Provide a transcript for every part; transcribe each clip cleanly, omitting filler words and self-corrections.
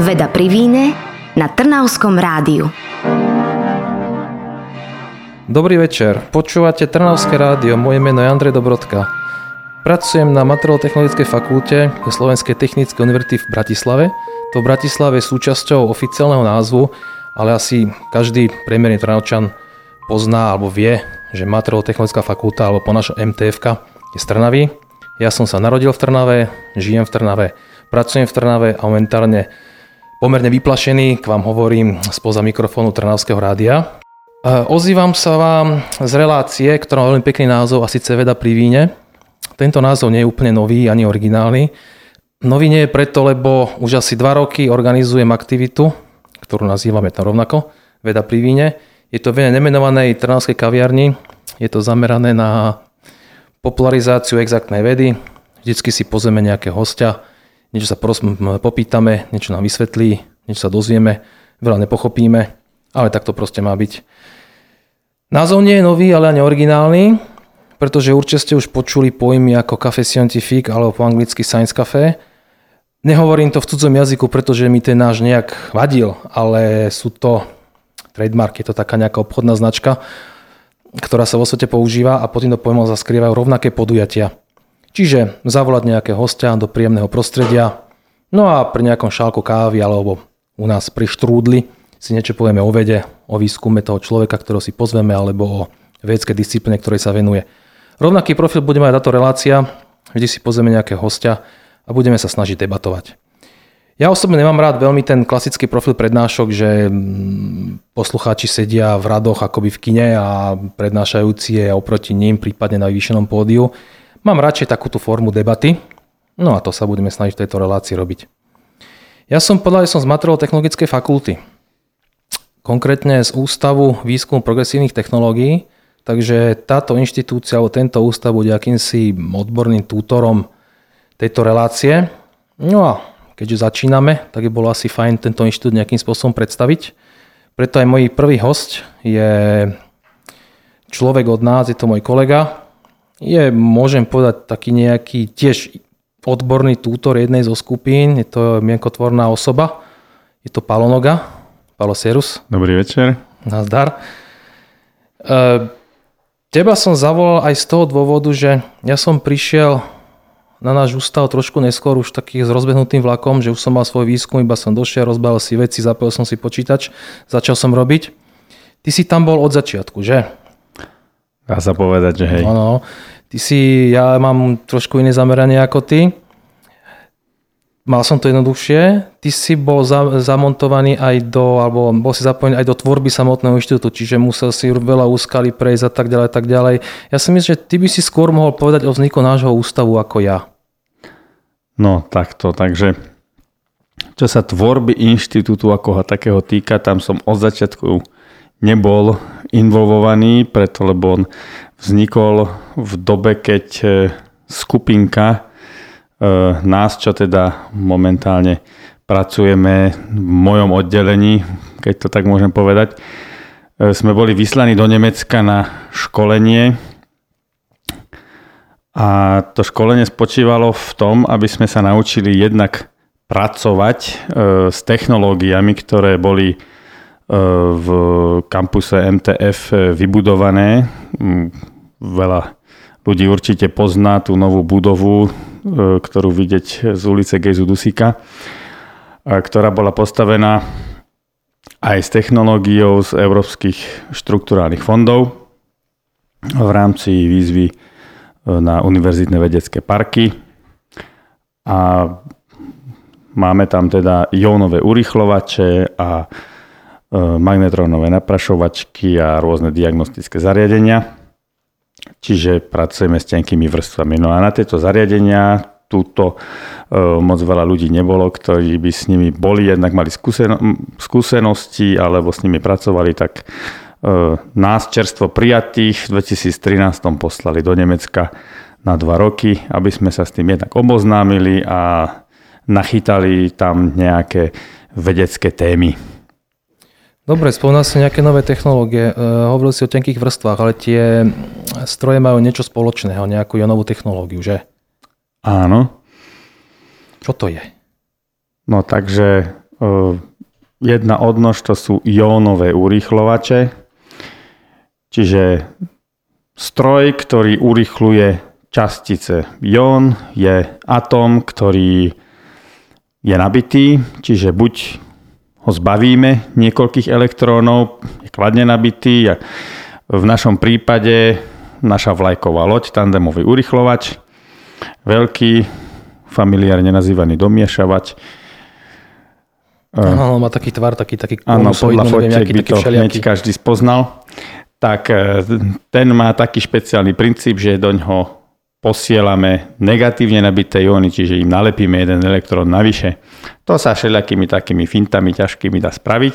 Veda pri víne na Trnavskom rádiu. Dobrý večer, počúvate Trnavské rádio, moje meno je Andrej Dobrodka. Pracujem na Materiálno-technologickej fakulte Slovenskej technickej univerzity v Bratislave. To v Bratislave je súčasťou oficiálneho názvu, ale asi každý priemerný Trnavčan pozná alebo vie, že Materiálno-technologická fakulta alebo po našom MTF je z Trnavy. Ja som sa narodil v Trnave, žijem v Trnave, pracujem v Trnave a momentálne pomerne vyplašený k vám hovorím spoza mikrofónu Trnavského rádia. Ozývam sa vám z relácie, ktorá má veľmi pekný názov a síce Veda pri víne. Tento názov nie je úplne nový ani originálny. Nový nie je preto, lebo už asi 2 roky organizujem aktivitu, ktorú nazývame to rovnako, Veda pri víne. Je to v nemenovanej trnavskej kaviarni. Je to zamerané na popularizáciu exaktnej vedy. Vždycky si pozveme nejakého hostia, niečo sa popýtame, niečo nám vysvetlí, niečo sa dozvieme, veľa nepochopíme, ale tak to proste má byť. Názov nie je nový, ale ani originálny, pretože určite ste už počuli pojmy ako Café Scientifique alebo po anglicky Science Café. Nehovorím to v cudzom jazyku, pretože mi ten náš nejak vadil, ale sú to trademark, je to taká nejaká obchodná značka, ktorá sa vo svete používa a pod týmto pojmom sa skrývajú rovnaké podujatia. Čiže zavolať nejakého hostia do príjemného prostredia, no a pri nejakom šálku kávy alebo u nás pri štrúdli si niečo povieme o vede, o výskume toho človeka, ktorého si pozveme, alebo o vedeckej disciplíne, ktorej sa venuje. Rovnaký profil bude mať táto relácia, vždy si pozveme nejakého hostia a budeme sa snažiť debatovať. Ja osobne nemám rád veľmi ten klasický profil prednášok, že poslucháči sedia v radoch akoby v kine a prednášajúci je oproti ním, prípadne na vyvýšenom pódiu. Mám radšej takúto formu debaty, no a to sa budeme snažiť v tejto relácii robiť. Ja som z Materiálno-technologickej fakulty, konkrétne z Ústavu výskumu progresívnych technológií, takže táto inštitúcia alebo tento ústav bude akýmsi odborným tútorom tejto relácie. No a keďže začíname, tak by bolo asi fajn tento inštitút nejakým spôsobom predstaviť. Preto aj môj prvý host je človek od nás, je to môj kolega. Je, môžem povedať, taký nejaký tiež odborný tútor jednej zo skupín. Je to mienkotvorná osoba. Je to Palo Noga. Palo, serus. Dobrý večer. Nazdar. Teba som zavolal aj z toho dôvodu, že ja som prišiel na náš ústav trošku neskôr, už taký s rozbehnutým vlakom, že už som mal svoj výskum, iba som došiel, rozbehol si veci, zapojil som si počítač, začal som robiť. Ty si tam bol od začiatku, že? Dá sa povedať, že hej. No. Ja mám trošku iné zameranie ako ty. Mal som to jednoduchšie. Ty si bol zamontovaný alebo bol si zapojený aj do tvorby samotného inštitútu, čiže musel si veľa úskalí prejsť a tak ďalej, tak ďalej. Ja si myslím, že ty by si skôr mohol povedať o vzniku nášho ústavu ako ja. No takto, takže čo sa tvorby inštitútu ako takého týka, tam som od začiatku nebol involvovaný, preto lebo on vznikol v dobe, keď skupinka nás, čo teda momentálne pracujeme v mojom oddelení, keď to tak môžem povedať, sme boli vyslaní do Nemecka na školenie a to školenie spočívalo v tom, aby sme sa naučili jednak pracovať s technológiami, ktoré boli v kampuse MTF vybudované. Veľa ľudí určite pozná tú novú budovu, ktorú vidieť z ulice Gejzu Dusíka, ktorá bola postavená aj s technológiou z európskych štrukturálnych fondov v rámci výzvy na univerzitné vedecké parky. A máme tam teda jónové urýchlovače a magnetrónové naprašovačky a rôzne diagnostické zariadenia. Čiže pracujeme s tenkými vrstvami. No a na tieto zariadenia túto moc veľa ľudí nebolo, ktorí by s nimi boli, jednak mali skúsenosti alebo s nimi pracovali, tak nás čerstvo prijatých v 2013 poslali do Nemecka na 2 roky, aby sme sa s tým jednak oboznámili a nachytali tam nejaké vedecké témy. Dobre, spomínal si nejaké nové technológie. Hovoril si o tenkých vrstvách, ale tie stroje majú niečo spoločného, nejakú jonovú technológiu, že? Áno. Čo to je? No takže Jedna odnož to sú jónové urýchlovače, čiže stroj, ktorý urýchľuje častice. Jón je atóm, ktorý je nabitý, čiže buď ho zbavíme niekoľkých elektrónov, je kladne nabitý, a v našom prípade naša vlajková loď, tandemový urýchlovač, veľký, familiárne nazývaný domiešavač. Áno, má taký tvar, taký áno, podľa fotiek by to hneď každý spoznal. Tak ten má taký špeciálny princíp, že doňho posielame negatívne nabité jóny, čiže im nalepíme jeden elektrón navyše. To sa všelijakými takými fintami ťažkými dá spraviť.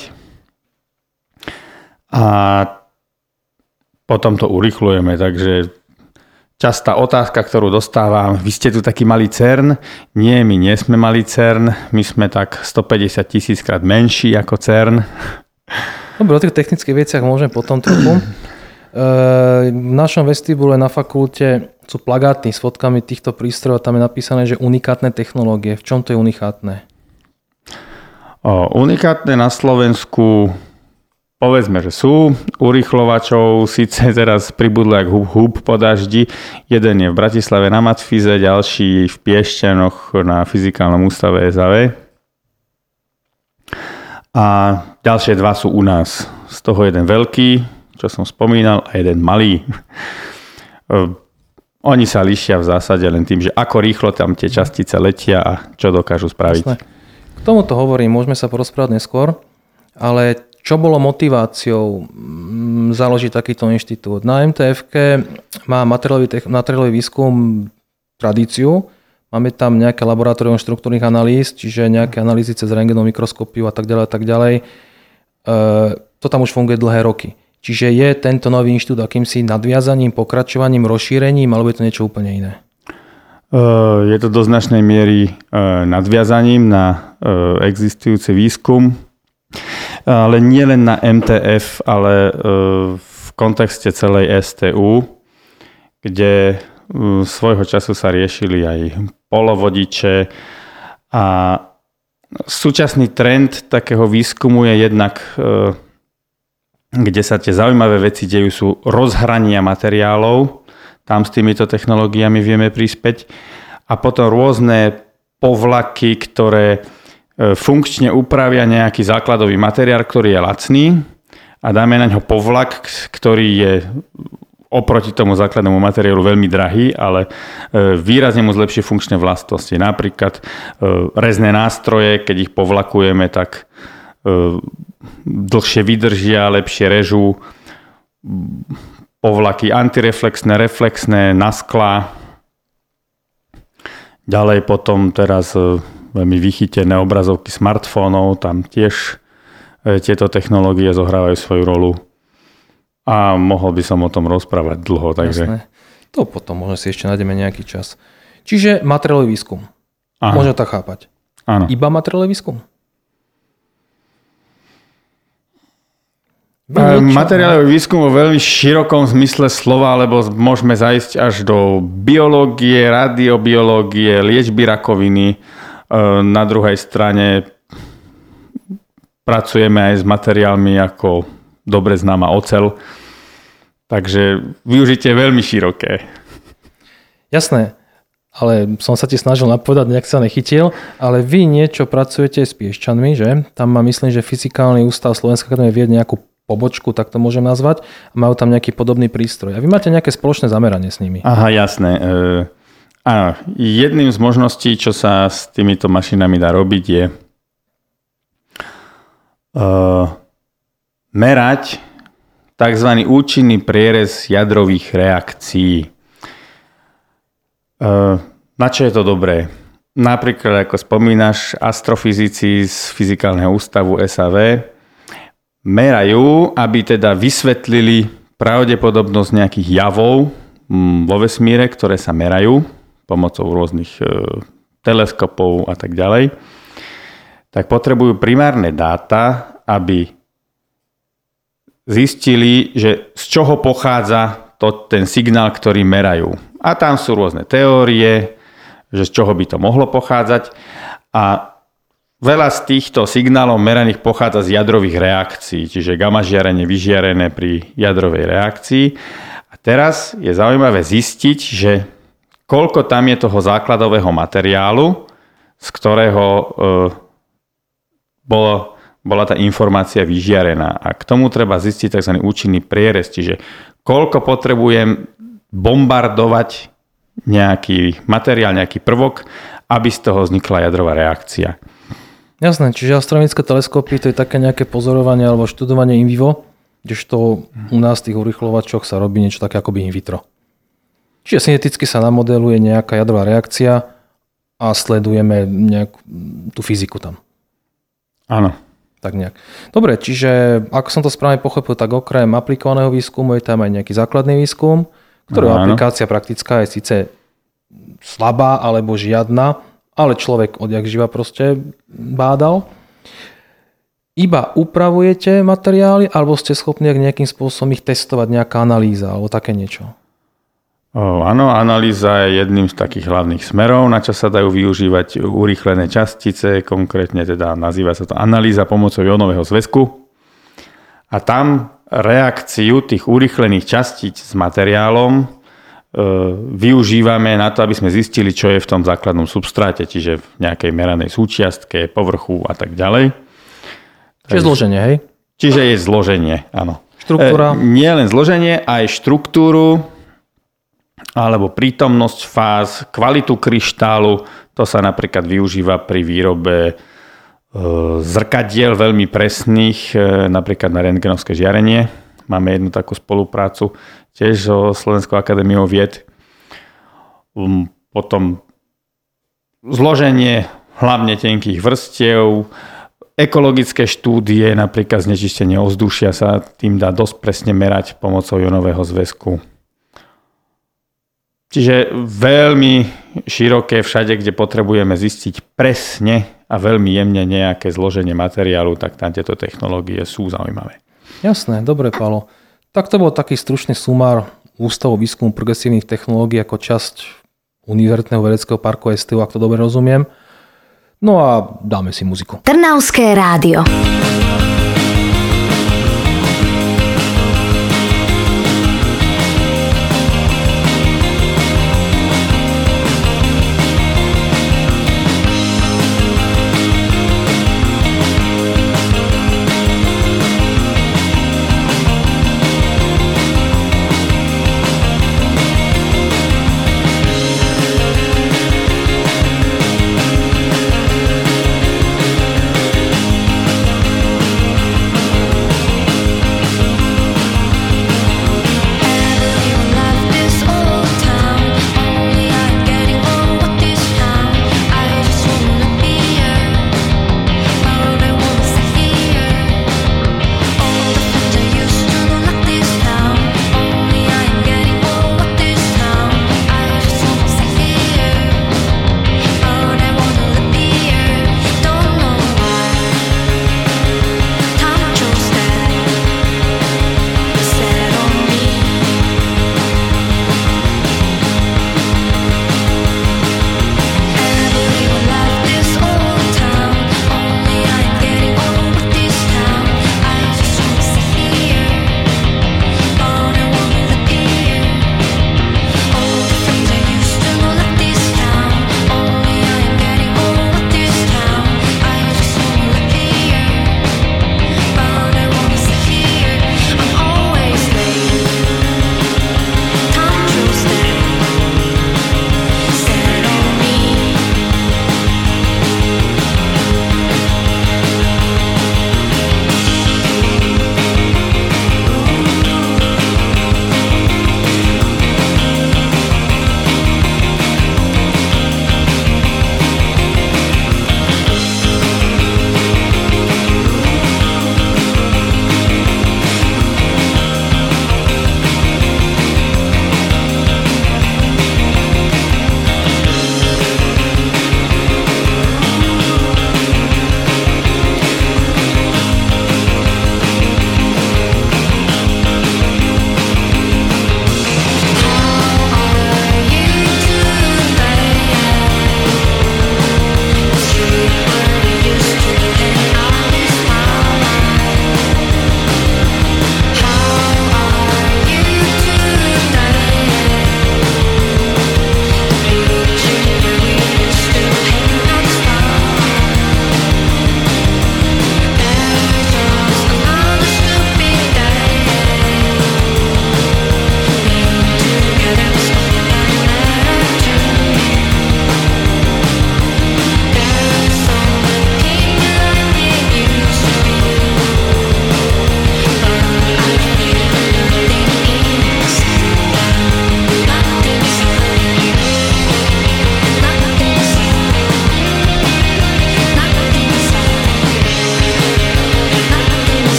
A potom to urýchľujeme, takže častá otázka, ktorú dostávam, vy ste tu taký malý CERN. Nie, my nie sme malý CERN, my sme tak 150 000 krát menší ako CERN. Dobre, o tých technických veciach môžem potom trochu. V našom vestibule na fakulte sú plagáty s fotkami týchto prístrojov, tam je napísané, že unikátne technológie. V čom to je unikátne? Unikátne na Slovensku, povedzme, že sú urýchlovačov, síce teraz pribudlo jak húb po daždi. Jeden je v Bratislave na Matfize, ďalší v Piešťanoch na Fyzikálnom ústave SAV. A ďalšie dva sú u nás. Z toho jeden veľký, čo som spomínal, a jeden malý. Oni sa líšia v zásade len tým, že ako rýchlo tam tie častice letia a čo dokážu spraviť. Jasné. K tomuto hovorím, môžeme sa porozprávať neskôr, ale čo bolo motiváciou založiť takýto inštitút? Na MTF-ke má materiálový výskum tradíciu, máme tam nejaké laboratórium štruktúrnych analýz, čiže nejaké analýzy cez rentgenovú mikroskopiu a tak ďalej. To tam už funguje dlhé roky. Čiže je tento nový inštitút akýmsi nadviazaním, pokračovaním, rozšírením, alebo je to niečo úplne iné? Je to do značnej miery nadviazaním na existujúci výskum, ale nie len na MTF, ale v kontexte celej STU, kde svojho času sa riešili aj polovodiče, a súčasný trend takého výskumu je jednak, kde sa tie zaujímavé veci dejú, sú rozhrania materiálov, tam s týmito technológiami vieme prispäť, a potom rôzne povlaky, ktoré funkčne upravia nejaký základový materiál, ktorý je lacný, a dáme na ňo povlak, ktorý je oproti tomu základnému materiálu veľmi drahý, ale výrazne mu zlepšie funkčné vlastnosti. Napríklad rezné nástroje, keď ich povlakujeme, tak dlhšie vydržia, lepšie režú. Povlaky antireflexné, reflexné, na sklá. Ďalej potom teraz veľmi vychytené obrazovky smartfónov, tam tiež tieto technológie zohrávajú svoju rolu. A mohol by som o tom rozprávať dlho. Takže... Jasné. To potom možno si ešte nájdeme nejaký čas. Čiže materiálový výskum. Aha. Môžem tak chápať. Áno. Iba materiálový výskum? Materiálový výskum vo veľmi širokom zmysle slova, lebo môžeme zajsť až do biológie, radiobiológie, liečby rakoviny. Na druhej strane pracujeme aj s materiálmi ako dobre známa oceľ. Takže využitie je veľmi široké. Jasné, ale som sa ti snažil napovedať, nejak sa nechytil, ale vy niečo pracujete s Piešťanmi, že? Tam má, myslím, že Fyzikálny ústav Slovenská akadémie vied nejakú pobočku, tak to môžem nazvať, a majú tam nejaký podobný prístroj. A vy máte nejaké spoločné zameranie s nimi. Aha, jasné. Áno, jedným z možností, čo sa s týmito mašinami dá robiť, je merať tzv. Účinný prierez jadrových reakcií. Na čo je to dobré? Napríklad, ako spomínaš, astrofyzici z Fyzikálneho ústavu SAV merajú, aby teda vysvetlili pravdepodobnosť nejakých javov vo vesmíre, ktoré sa merajú pomocou rôznych teleskopov a tak ďalej. Tak potrebujú primárne dáta, aby zistili, že z čoho pochádza ten signál, ktorý merajú. A tam sú rôzne teórie, že z čoho by to mohlo pochádzať. A v veľa z týchto signálov meraných pochádza z jadrových reakcií, čiže gamma žiarenie vyžiarené pri jadrovej reakcii. A teraz je zaujímavé zistiť, že koľko tam je toho základového materiálu, z ktorého bola tá informácia vyžiarená. A k tomu treba zistiť tzv. Účinný prierez, čiže koľko potrebujem bombardovať nejaký materiál, nejaký prvok, aby z toho vznikla jadrová reakcia. Jasné, čiže astronomické teleskopy to je také nejaké pozorovanie alebo študovanie in vivo, kdežto u nás v tých urýchlovačoch sa robí niečo také akoby in vitro. Čiže synteticky sa namodeluje nejaká jadrová reakcia a sledujeme nejakú tú fyziku tam. Áno. Tak nejak. Dobre, čiže ako som to správne pochopil, tak okrem aplikovaného výskumu je tam aj nejaký základný výskum, ktorého aplikácia praktická je síce slabá alebo žiadna, ale človek odjak živa proste bádal. Iba upravujete materiály, alebo ste schopní nejakým spôsobom ich testovať, nejaká analýza, alebo také niečo? Áno, analýza je jedným z takých hlavných smerov, na čo sa dajú využívať urýchlené častice, konkrétne teda nazýva sa to analýza pomocou jónového zväzku. A tam reakciu tých urýchlených častíc s materiálom využívame na to, aby sme zistili, čo je v tom základnom substráte, čiže v nejakej meranej súčiastke, povrchu a tak ďalej. Čiže zloženie, hej? Čiže je zloženie, áno. Štruktúra? Nie len zloženie, aj štruktúru, alebo prítomnosť fáz, kvalitu kryštálu. To sa napríklad využíva pri výrobe zrkadiel veľmi presných, napríklad na rentgenovské žiarenie. Máme jednu takú spoluprácu tiež so Slovenskou akadémiou vied. Potom zloženie hlavne tenkých vrstiev, ekologické štúdie, napríklad znečistenie ovzdušia sa tým dá dosť presne merať pomocou jónového zväzku. Čiže veľmi široké všade, kde potrebujeme zistiť presne a veľmi jemne nejaké zloženie materiálu, tak tam tieto technológie sú zaujímavé. Jasné, dobre, Pálo. Tak to bol taký stručný sumár Ústavu výskumu progresívnych technológií ako časť Univerzitného vedeckého parku STU, ak to dobre rozumiem. No a dáme si muziku. Trnavské rádio.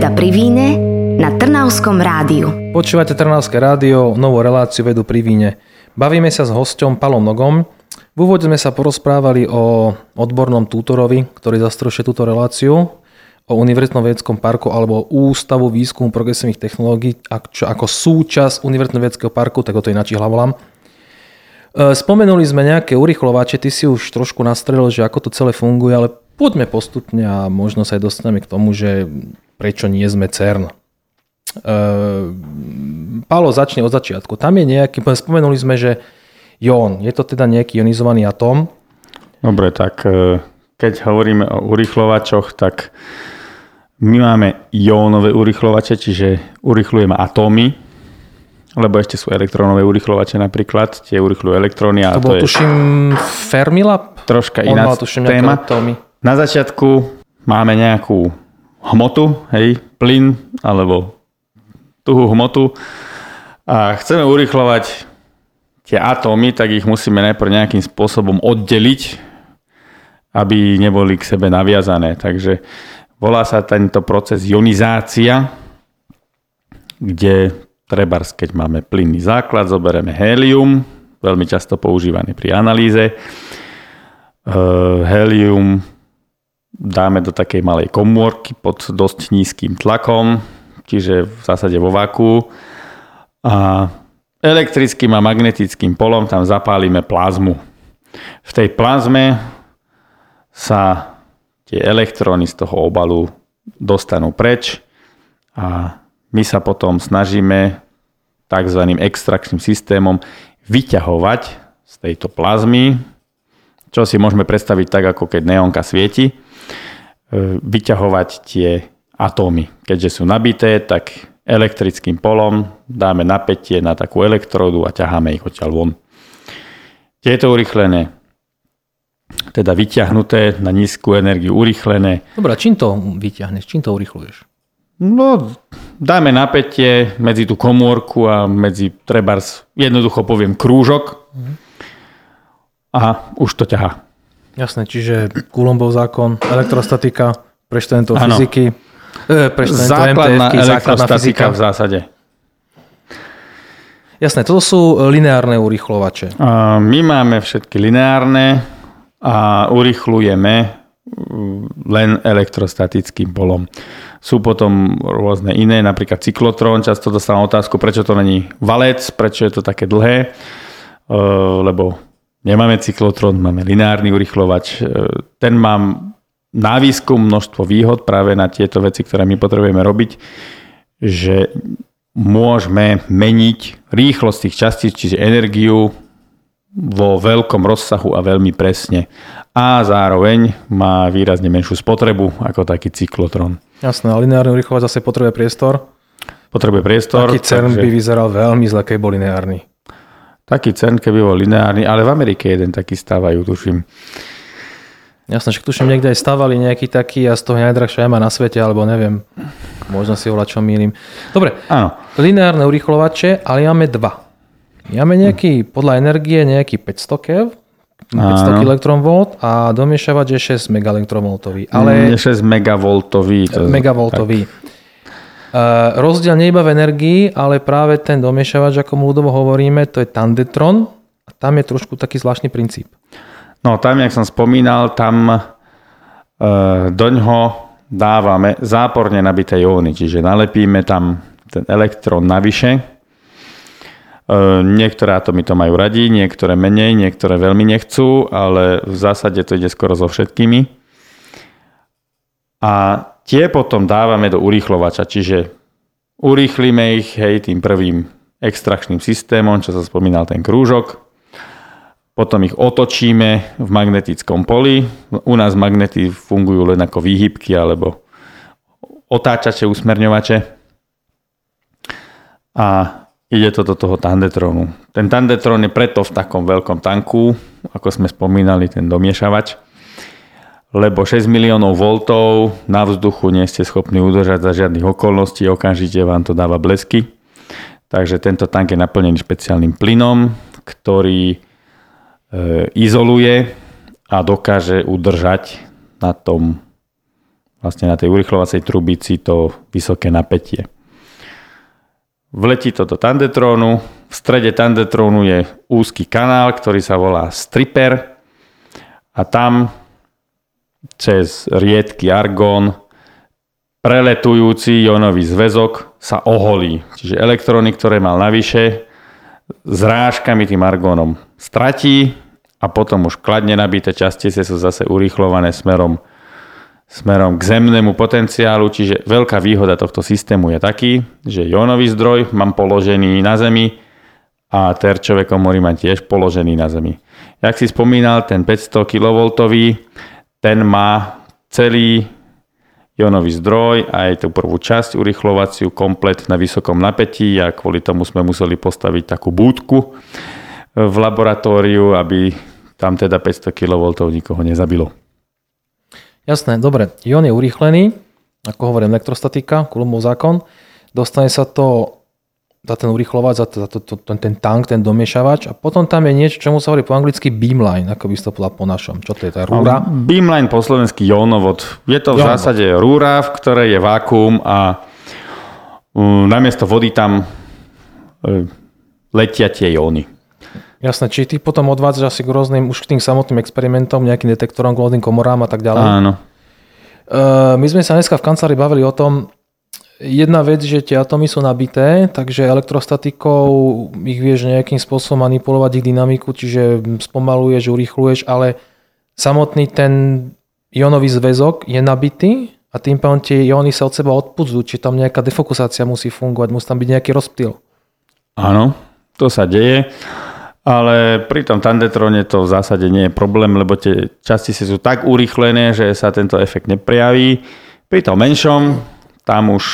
Veda pri víne na Trnavskom rádiu. Počúvate Trnavské rádio, novú reláciu Vedu pri víne. Bavíme sa s hosťom Palom Nogom. V úvode sme sa porozprávali o odbornom tutorovi, ktorý zastrešuje túto reláciu, o Univerzitnom vedeckom parku alebo Ústavu výskumu progresívnych technológií ako súčasť Univerzitného vedeckého parku, tak ho to ináč volám. Spomenuli sme nejaké urychlovače, ty si už trošku nastrelil, že ako to celé funguje, ale poďme postupne a možno sa aj dostaneme k tomu, že prečo nie sme CERN. Pálo, začne od začiatku. Tam je nejaký, spomenuli sme, že jón, je to teda nejaký ionizovaný atóm? Dobre, tak keď hovoríme o urychlovačoch, tak my máme jónové urychlovače, čiže urychlujeme atómy, lebo ešte sú elektrónové urychlovače napríklad, tie urychľujú elektróny. To bol, tuším, Fermilab? Troška iná téma. Na začiatku máme nejakú hmotu, plyn alebo tuhú hmotu a chceme urychľovať tie atómy, tak ich musíme najprv nejakým spôsobom oddeliť, aby neboli k sebe naviazané. Takže volá sa tento proces ionizácia, kde trebárs, keď máme plynný základ, zoberieme hélium, veľmi často používaný pri analýze. Hélium dáme do takej malej komórky pod dosť nízkym tlakom, čiže v zásade vo vákuu. A elektrickým a magnetickým polom tam zapálime plazmu. V tej plazme sa tie elektróny z toho obalu dostanú preč a my sa potom snažíme tzv. Extrakčným systémom vyťahovať z tejto plazmy, čo si môžeme predstaviť tak, ako keď neónka svieti, vyťahovať tie atómy. Keďže sú nabité, tak elektrickým polom dáme napätie na takú elektródu a ťaháme ich odtiaľ von. Tieto urychlené, teda vyťahnuté na nízku energiu, urychlené. Dobre, čím to vyťahneš? Čím to urychluješ? No, dáme napätie medzi tú komórku a medzi trebárs, jednoducho poviem, krúžok a už to ťahá. Jasné, čiže Coulombov zákon, elektrostatika, pre študentov fyziky, pre študentov základná MTF-ky, elektrostatika v zásade. Jasné, toto sú lineárne urychlovače. My máme všetky lineárne a urychlujeme len elektrostatickým polom. Sú potom rôzne iné, napríklad cyklotrón. Často dostávam otázku, prečo to není valec, prečo je to také dlhé, lebo nemáme cyklotrón, máme lineárny urychlovač. Ten má na výskum množstvo výhod práve na tieto veci, ktoré my potrebujeme robiť, že môžeme meniť rýchlosť tých častíc, čiže energiu vo veľkom rozsahu a veľmi presne. A zároveň má výrazne menšiu spotrebu ako taký cyklotrón. Jasné, a lineárny urychlovač zase potrebuje priestor? Potrebuje priestor. Taký CERN by vyzeral veľmi zle, keď bol lineárny. Taký CERN, keby bol lineárny, ale v Amerike jeden taký stávajú, tuším. Jasné, že tuším, niekde aj stavali nejaký taký a z toho najdrahšia jama na svete, alebo neviem, možno si volať, čo mýlim. Dobre, áno. Lineárne urychlovače, ale máme dva. Máme nejaký, podľa energie, nejaký 500 keV, 500 kV a domiešavač je 6 MeV. Ale 6 MV. Rozdiel nie iba v energii, ale práve ten domiešavač, ako mu ľudovo hovoríme, to je tandetron a tam je trošku taký zvláštny princíp. No tam, jak som spomínal, tam doňho dávame záporne nabité jóny, čiže nalepíme tam ten elektrón navyše. Niektoré atómy to majú radi, niektoré menej, niektoré veľmi nechcú, ale v zásade to ide skoro so všetkými. A tie potom dávame do urýchlovača, čiže urýchlime ich tým prvým extrakčným systémom, čo sa spomínal ten krúžok. Potom ich otočíme v magnetickom poli. U nás magnety fungujú len ako výhybky alebo otáčače, usmerňovače. A ide to do toho tandetrónu. Ten tandetrón je preto v takom veľkom tanku, ako sme spomínali, ten domiešavač, lebo 6 miliónov voltov na vzduchu nie ste schopní udržať za žiadnych okolností, okamžite vám to dáva blesky. Takže tento tank je naplnený špeciálnym plynom, ktorý izoluje a dokáže udržať na tom vlastne na tej urýchľovacej trubici to vysoké napätie. Vletí to do tandetrónu, v strede tandetrónu je úzky kanál, ktorý sa volá stripper a tam cez riedky argón preletujúci jónový zväzok sa oholí. Čiže elektróny, ktoré mal navyše, zrážkami tým argónom stratí a potom už kladne nabité častice sú zase urýchľované smerom k zemnému potenciálu. Čiže veľká výhoda tohto systému je taký, že jónový zdroj mám položený na Zemi a terčové komory mám tiež položený na Zemi. Jak si spomínal, ten 500 kV, ten má celý jónový zdroj a aj tú prvú časť urýchľovaciu komplet na vysokom napätí a kvôli tomu sme museli postaviť takú búdku v laboratóriu, aby tam teda 500 kV nikoho nezabilo. Jasné, dobre. Ion je urýchlený, ako hovorím, elektrostatika, Coulombov zákon. Dostane sa to za ten urýchľovač, za ten tank, ten domiešavač a potom tam je niečo, čomu sa hovorí po anglicky beamline, ako by to povedal po našom. Čo to je, tá rúra? Beamline po slovensky jónovod. Je to v zásade rúra, v ktorej je vákuum a namiesto vody tam letia tie jóny. Jasné, či ty potom odvádzaš asi k rôznym, už k tým samotným experimentom, nejakým detektorom, k rôznym komorám a tak ďalej. Áno. My sme sa dneska v kancelárii bavili o tom, jedna vec, že tie atómy sú nabité, takže elektrostatikou ich vieš nejakým spôsobom manipulovať ich dynamiku, čiže spomaluješ, urýchľuješ, ale samotný ten ionový zväzok je nabitý a tým pádom tie ióny sa od seba odpudzujú, či tam nejaká defokusácia musí fungovať, musí tam byť nejaký rozptyl. Áno, to sa deje, ale pri tom tandetróne to v zásade nie je problém, lebo tie častice sú tak urýchlené, že sa tento efekt neprejaví. Pri tom menšom tam už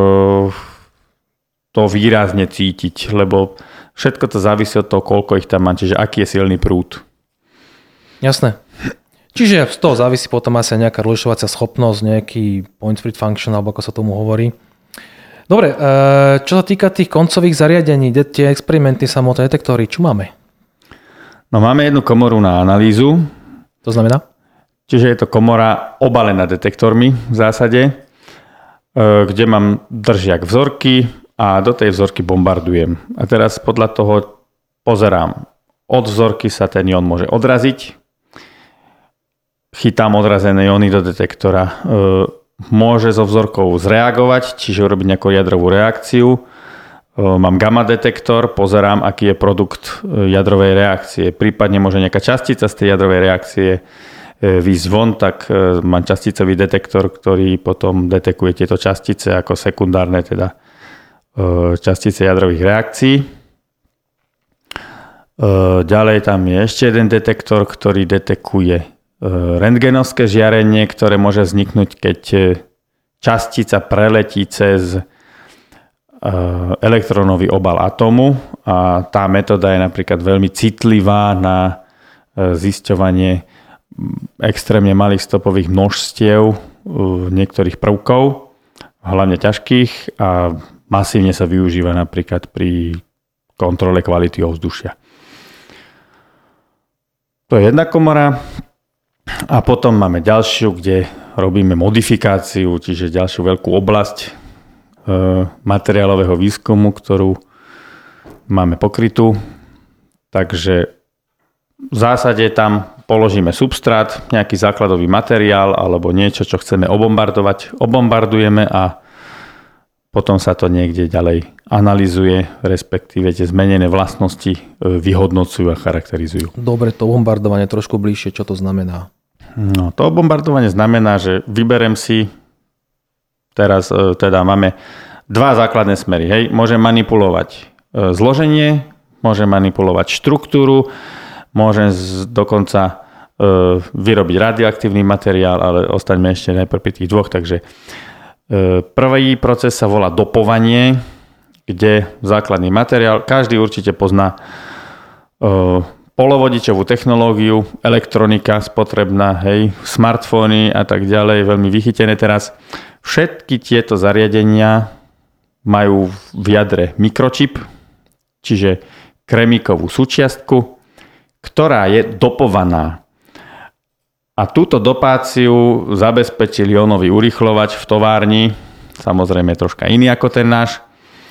to výrazne cítiť, lebo všetko to závisí od toho, koľko ich tam má, čiže aký je silný prúd. Jasné. Čiže z toho závisí potom asi nejaká rozlišovacia schopnosť, nejaký point spread function, alebo ako sa tomu hovorí. Dobre, čo sa týka tých koncových zariadení, tie experimenty, samotné detektory, čo máme? No máme jednu komoru na analýzu. To znamená? Čiže je to komora obalená detektormi v zásade, kde mám držiak vzorky a do tej vzorky bombardujem. A teraz podľa toho pozerám. Od vzorky sa ten ion môže odraziť. Chytám odrazené ióny do detektora. Môže so vzorkou zreagovať, čiže urobiť nejakú jadrovú reakciu. Mám gamma detektor, pozerám, aký je produkt jadrovej reakcie. Prípadne môže nejaká častica z tej jadrovej reakcie výjsť von, tak mám časticový detektor, ktorý potom detekuje tieto častice ako sekundárne teda častice jadrových reakcií. Ďalej tam je ešte jeden detektor, ktorý detekuje rentgenovské žiarenie, ktoré môže vzniknúť, keď častica preletí cez elektronový obal atómu a tá metóda je napríklad veľmi citlivá na zisťovanie extrémne malých stopových množstiev niektorých prvkov, hlavne ťažkých, a masívne sa využíva napríklad pri kontrole kvality ovzdušia. To je jedna komora a potom máme ďalšiu, kde robíme modifikáciu, čiže ďalšiu veľkú oblasť materiálového výskumu, ktorú máme pokrytú. Takže v zásade tam položíme substrát, nejaký základový materiál alebo niečo, čo chceme obombardovať, obombardujeme a potom sa to niekde ďalej analyzuje, respektíve tie zmenené vlastnosti vyhodnocujú a charakterizujú. Dobre, to bombardovanie trošku bližšie, čo to znamená? No, to bombardovanie znamená, že vyberem si, teraz teda máme dva základné smery. Hej. Môžem manipulovať zloženie, môžem manipulovať štruktúru, môžem dokonca vyrobiť radioaktívny materiál, ale ostaňme ešte najprv pri tých dvoch. Takže prvý proces sa volá dopovanie, kde základný materiál, každý určite pozná polovodičovú technológiu, elektronika spotrebná, hej, smartfóny a tak ďalej, veľmi vychytené teraz. Všetky tieto zariadenia majú v jadre mikročip, čiže kremíkovú súčiastku, ktorá je dopovaná A túto dopáciu zabezpečil jónový urýchľovač v továrni, samozrejme troška iný ako ten náš.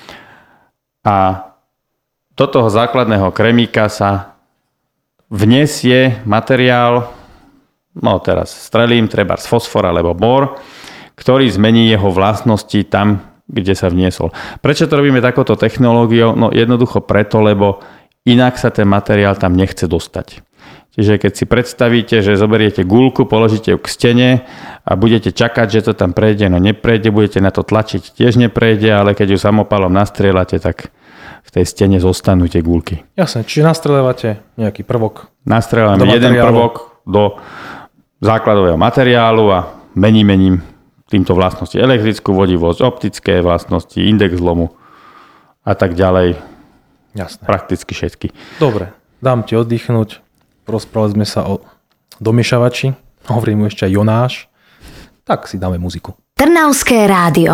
A do toho základného kremíka sa vnesie materiál, no teraz strelím, trebárs fosfor alebo bor, ktorý zmení jeho vlastnosti tam, kde sa vniesol. Prečo to robíme takouto technológiou? No jednoducho preto, lebo inak sa ten materiál tam nechce dostať. Čiže keď si predstavíte, že zoberiete guľku, položíte ju k stene a budete čakať, že to tam prejde, no neprejde, budete na to tlačiť, tiež neprejde, ale keď ju samopalom nastrieľate, tak v tej stene zostanú tie guľky. Jasne, čiže nastrieľate nejaký prvok. Nastrieľame jeden prvok do základového materiálu a mením týmto vlastnosti. Elektrickú vodivosť, optické vlastnosti, index zlomu a tak ďalej. Jasné. Prakticky všetky. Dobre, dám ti oddychnúť. Rozprávali sme sa o domiešavači. Hovorím mu ešte aj Jonáš. Tak si dáme muziku. Trnavské rádio.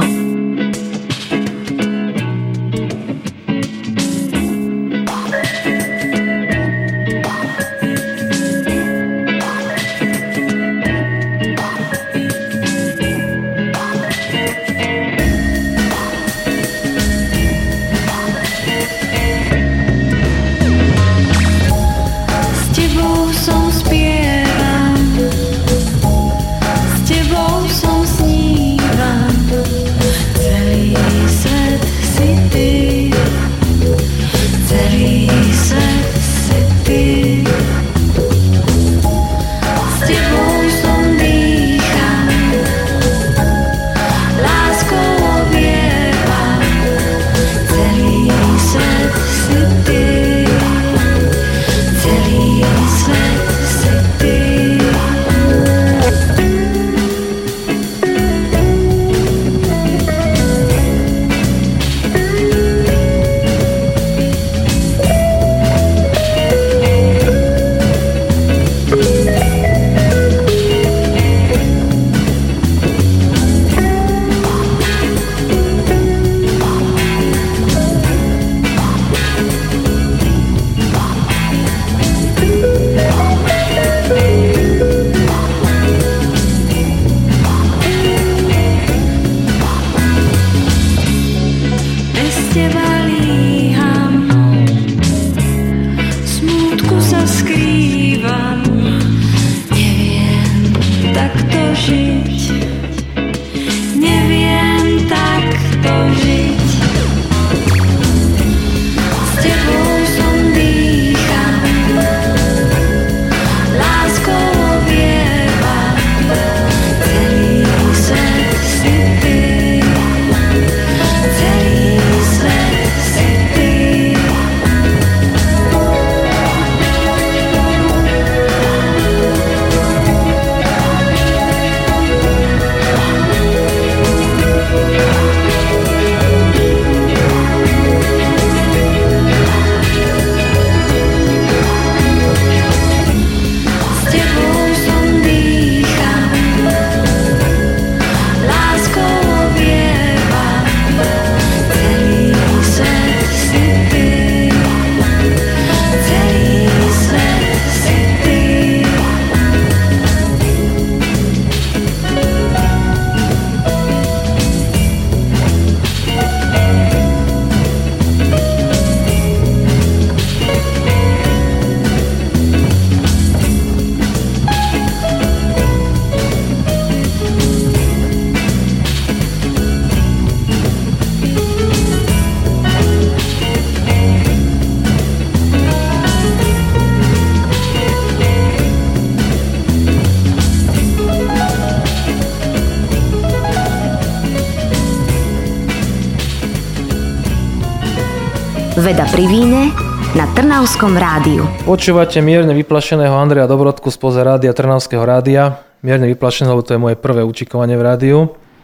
Veda pri víne na Trnavskom rádiu. Počúvate mierne vyplašeného Andreja Dobrotku spoza rádia Trnavského rádia. Mierne vyplašené, lebo to je moje prvé účikovanie v rádiu.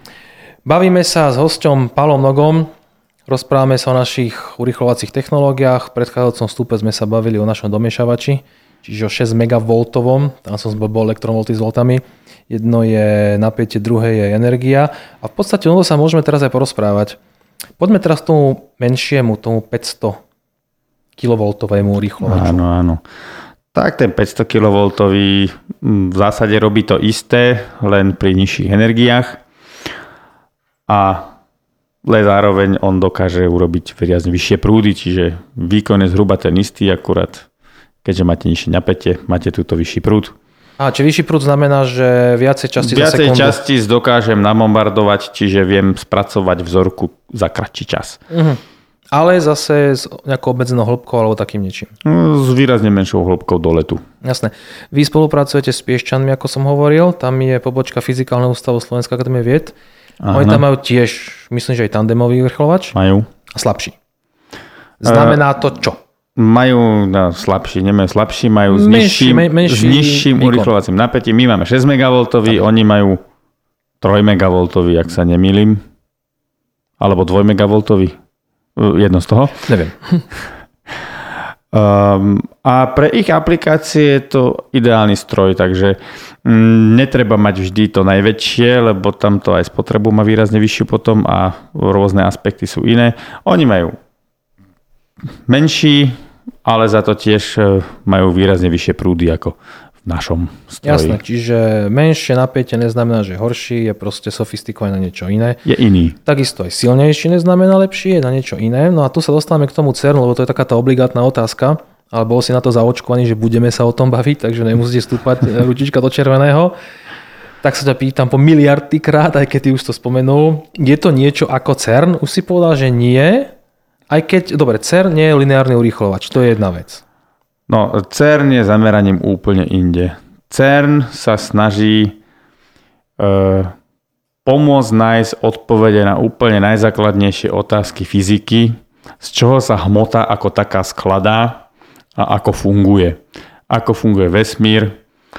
Bavíme sa s hosťom Palom Nogom. Rozprávame sa o našich urýchľovacích technológiách. V predchádzajúcom vstupe sme sa bavili o našom domiešavači, čiže o 6 MV. Tam som zbol elektronvolty s voltami. Jedno je napätie, druhé je energia. A v podstate o tom sa môžeme teraz aj porozprávať. Poďme teraz tomu menšiemu, tomu 500 kV urýchľovaču. Áno. Tak ten 500 kV v zásade robí to isté, len pri nižších energiách. Ale zároveň on dokáže urobiť výrazne vyššie prúdy, čiže výkon je zhruba ten istý, akurát keďže máte nižšie napätie, máte túto vyšší prúd. A či vyšší prúd znamená, že viacej častíc za sekundu? Viacej častíc dokážem nabombardovať, čiže viem spracovať vzorku za kratší čas. Ale zase s nejakou obmedzenou hĺbkou alebo takým niečím. S výrazne menšou hĺbkou do letu. Jasné. Vy spolupracujete s Piešťanmi, ako som hovoril. Tam je pobočka Fyzikálneho ústavu Slovenskej akadémie vied. Oni tam majú tiež, myslím, že aj tandemový vrcholovač. Majú. A slabší. Znamená to čo? Majú slabší, nemajú slabší, majú s nižším urýchľovacím napätím. My máme 6 MV, oni majú 3 MV, ak sa nemýlim. Alebo 2 MV. Jedno z toho. Neviem. A pre ich aplikácie je to ideálny stroj, takže netreba mať vždy to najväčšie, lebo tam to aj spotrebu má výrazne vyššiu potom a rôzne aspekty sú iné. Oni majú menší, ale za to tiež majú výrazne vyššie prúdy ako v našom stroji. Jasné, čiže menšie napätie neznamená, že horší, je proste sofistikované na niečo iné. Je iný. Takisto aj silnejší neznamená lepší, je na niečo iné. No a tu sa dostávame k tomu CERNu, lebo to je taká tá obligátna otázka, ale bol si na to zaočkovaný, že budeme sa o tom baviť, takže nemusíte stúpať ručička do červeného. Tak sa ťa pýtam po miliardy krát, aj keď ty už to spomenul. Je to niečo ako CERN? Už si povedal, že nie. Aj keď, dobre, CERN nie je lineárny urýchľovač, to je jedna vec. No, CERN je zameraním úplne inde. CERN sa snaží pomôcť nájsť odpovede na úplne najzákladnejšie otázky fyziky, z čoho sa hmota ako taká skladá a ako funguje. Ako funguje vesmír.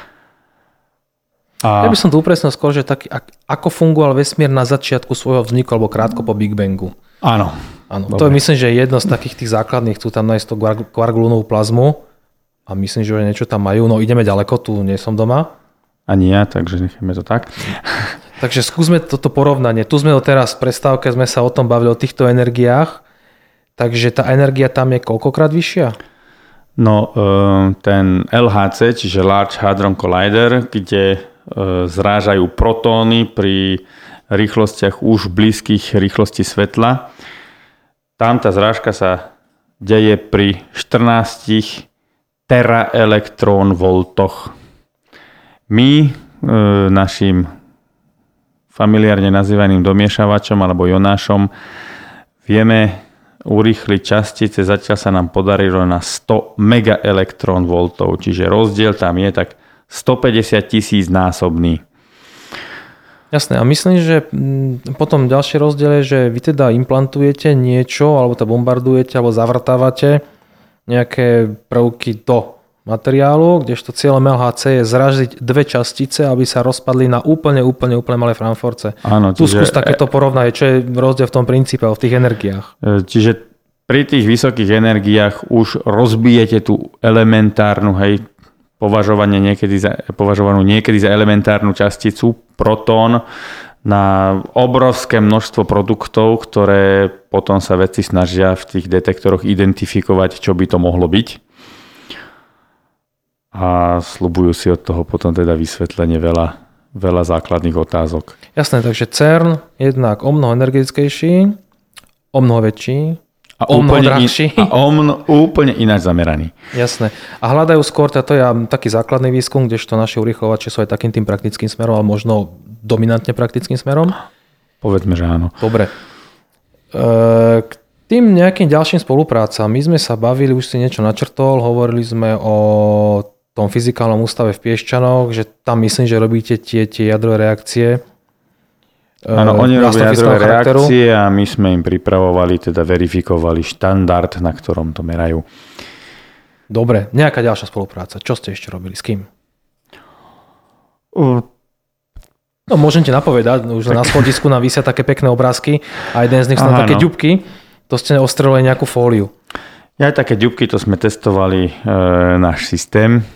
Ja by som tu upresnil skôr, že taký, ako fungoval vesmír na začiatku svojho vzniku alebo krátko po Big Bangu. Áno. To je, myslím, že jedno z takých tých základných, chcú tam nájsť to kvark-gluónovú plazmu a myslím, že niečo tam majú. No ideme ďaleko, tu nie som doma. Ani ja, takže necháme to tak. Takže skúsme toto porovnanie. Tu sme teraz v prestávke, sme sa o tom bavili, o týchto energiách. Takže tá energia tam je koľkokrát vyššia? No, ten LHC, čiže Large Hadron Collider, kde zrážajú protóny pri rýchlostiach už blízkych rýchlosti svetla. Tam tá zrážka sa deje pri 14 teraelektronvoltoch. My našim familiárne nazývaným domiešavačom alebo jonášom vieme urýchliť častice, zatiaľ sa nám podarilo na 100 megaelektronvoltov, čiže rozdiel tam je tak 150 000 násobný. Jasné, a myslím, že potom ďalší rozdiel je, že vy teda implantujete niečo, alebo to bombardujete, alebo zavrtávate nejaké prvky do materiálu, kdežto cieľom LHC je zraziť dve častice, aby sa rozpadli na úplne malé framforce. Áno, tu skús takéto porovnanie, čo je rozdiel v tom princípe, v tých energiách. Čiže pri tých vysokých energiách už rozbijete tú elementárnu, považovanú niekedy za elementárnu časticu, protón, na obrovské množstvo produktov, ktoré potom sa vedci snažia v tých detektoroch identifikovať, čo by to mohlo byť. A sľubujú si od toho potom teda vysvetlenie veľa základných otázok. Jasné, takže CERN jednak o mnoho energetickejší, o mnoho väčší, a o mnoho drahší. Úplne ináč zameraný. Jasné. A hľadajú skôr, to je taký základný výskum, kdežto naši urýchľovače sú aj takým tým praktickým smerom, ale možno dominantne praktickým smerom? Povedzme, že áno. Dobre. K tým nejakým ďalším spoluprácam, my sme sa bavili, už si niečo načrtol, hovorili sme o tom fyzikálnom ústave v Piešťanoch, že tam myslím, že robíte tie jadrové reakcie. Áno, oni robia jadrové reakcie a my sme im pripravovali, teda verifikovali štandard, na ktorom to merajú. Dobre, nejaká ďalšia spolupráca. Čo ste ešte robili? S kým? No môžem ti napovedať, už na schodisku nám visia také pekné obrázky a jeden z nich sú také ďubky. To ste ostrelili nejakú fóliu. Ja aj také ďubky, to sme testovali náš systém.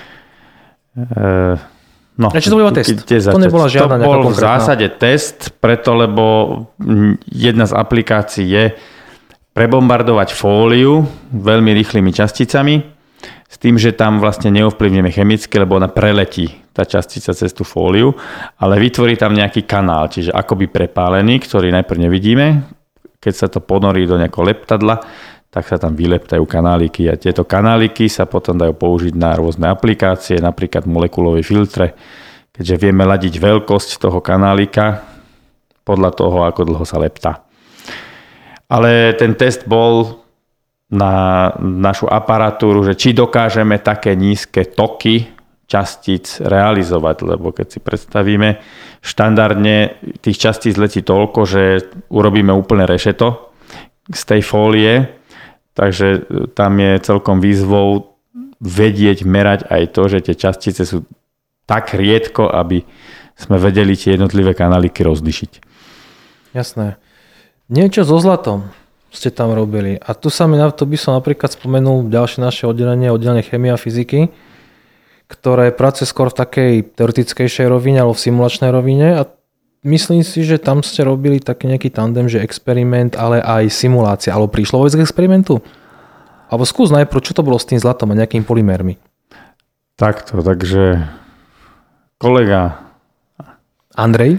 No, či to bol test? To nebola žiadna nejaká konkrétna. To bol v zásade test, preto lebo jedna z aplikácií je prebombardovať fóliu veľmi rýchlymi časticami s tým, že tam vlastne neovplyvníme chemicky, lebo ona preletí tá častica cez tú fóliu, ale vytvorí tam nejaký kanál, čiže akoby prepálený, ktorý najprv nevidíme. Keď sa to ponorí do nejakého leptadla, tak sa tam vyleptajú kanáliky a tieto kanáliky sa potom dajú použiť na rôzne aplikácie, napríklad molekulové filtre, keďže vieme ladiť veľkosť toho kanálika podľa toho, ako dlho sa leptá. Ale ten test bol na našu aparatúru, že či dokážeme také nízke toky častíc realizovať, lebo keď si predstavíme, štandardne tých častíc letí toľko, že urobíme úplne rešeto z tej fólie, takže tam je celkom výzvou vedieť, merať aj to, že tie častice sú tak riedko, aby sme vedeli tie jednotlivé kanáliky rozlišiť. Jasné. Niečo so zlatom ste tam robili. A tu sa mi na to by som napríklad spomenul ďalšie naše oddelenie chémie a fyziky, ktoré pracuje skôr v takej teoretickejšej rovine alebo v simulačnej rovine. A myslím si, že tam ste robili taký nejaký tandem, že experiment, ale aj simulácia. Alebo prišlo vôbec k experimentu? Alebo skús najprv, čo to bolo s tým zlatom a nejakými polymérmi? Takto, takže kolega Andrej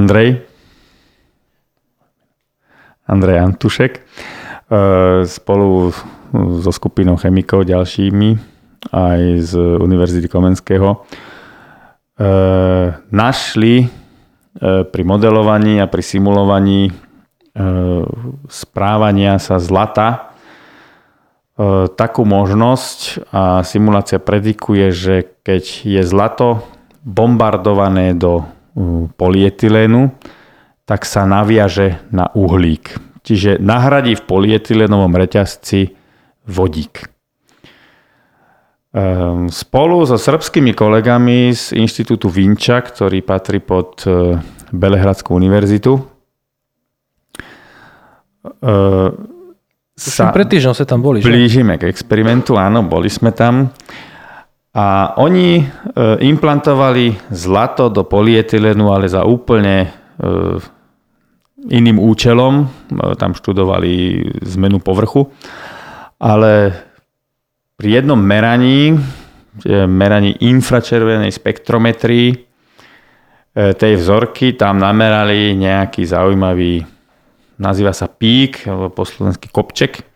Antušek spolu so skupinou chemikov ďalšími aj z Univerzity Komenského našli pri modelovaní a pri simulovaní správania sa zlata takú možnosť a simulácia predikuje, že keď je zlato bombardované do polyetylénu, tak sa naviaže na uhlík. Čiže nahradí v polyetylenovom reťazci vodík. Spolu so srbskými kolegami z inštitútu Vinča, ktorý patrí pod Belehradskú univerzitu, sa pred týždňom ste tam boli, že? Blížime k experimentu, áno, boli sme tam. A oni implantovali zlato do polyetylenu, ale za úplne iným účelom. Tam študovali zmenu povrchu. Ale pri jednom meraní infračervenej spektrometrii tej vzorky, tam namerali nejaký zaujímavý, nazýva sa pík, alebo po slovensky kopček,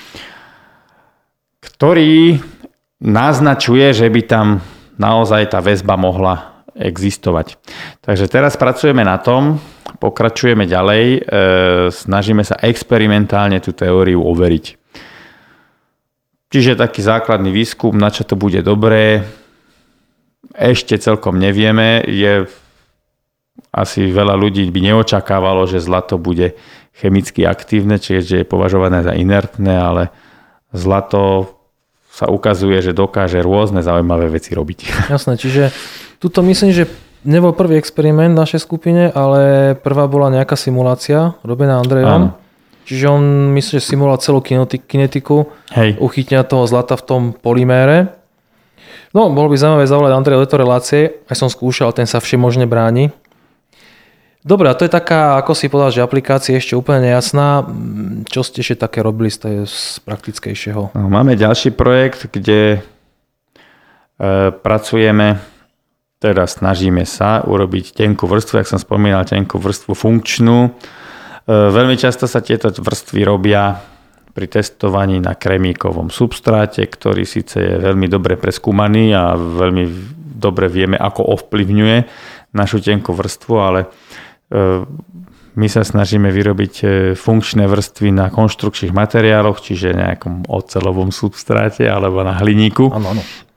ktorý naznačuje, že by tam naozaj tá väzba mohla existovať. Takže teraz pracujeme na tom, pokračujeme ďalej, snažíme sa experimentálne tú teóriu overiť. Čiže taký základný výskum, na čo to bude dobré, ešte celkom nevieme. Asi veľa ľudí by neočakávalo, že zlato bude chemicky aktívne, čiže je považované za inertné, ale zlato sa ukazuje, že dokáže rôzne zaujímavé veci robiť. Jasné, čiže tuto myslím, že nebol prvý experiment v našej skupine, ale prvá bola nejaká simulácia robená Andrejom. Čiže on myslí, že simuloval celú kinetiku uchytenia toho zlata v tom polymére. No, bolo by zaujímavé zavolať Andreja do tejto relácie. Aj som skúšal, ten sa všemožne bráni. Dobre, a to je taká, ako si povedal, že aplikácia je ešte úplne nejasná. Čo ste ešte také robili z praktickejšieho? No, máme ďalší projekt, kde pracujeme, teda snažíme sa urobiť tenkú vrstvu, jak som spomínal, tenkú vrstvu funkčnú. Veľmi často sa tieto vrstvy robia pri testovaní na kremíkovom substráte, ktorý síce je veľmi dobre preskúmaný a veľmi dobre vieme, ako ovplyvňuje našu tenkú vrstvu, ale my sa snažíme vyrobiť funkčné vrstvy na konštrukčných materiáloch, čiže nejakom oceľovom substráte alebo na hliníku. Áno.